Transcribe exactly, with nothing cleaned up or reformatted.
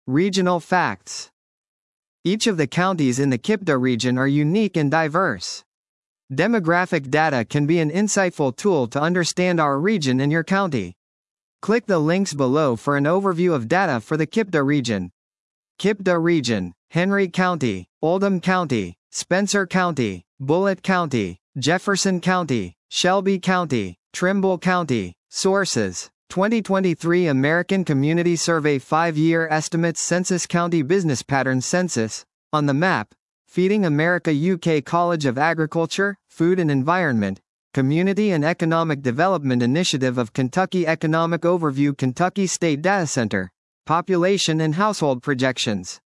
Regional facts. Each of the counties in the KIPDA region are unique and diverse. Demographic data can be an insightful tool to understand our region and your county. Click the links below for an overview of data for the KIPDA region. KIPDA region: Henry County, Oldham County, Spencer County, Bullitt County, Jefferson County, Shelby County, Trimble County. Sources: twenty twenty-three American Community Survey five-Year Estimates Census County Business Patterns Census. On the map, Feeding America U K College of Agriculture, Food and Environment, Community and Economic Development Initiative of Kentucky Economic Overview Kentucky State Data Center. Population and household projections.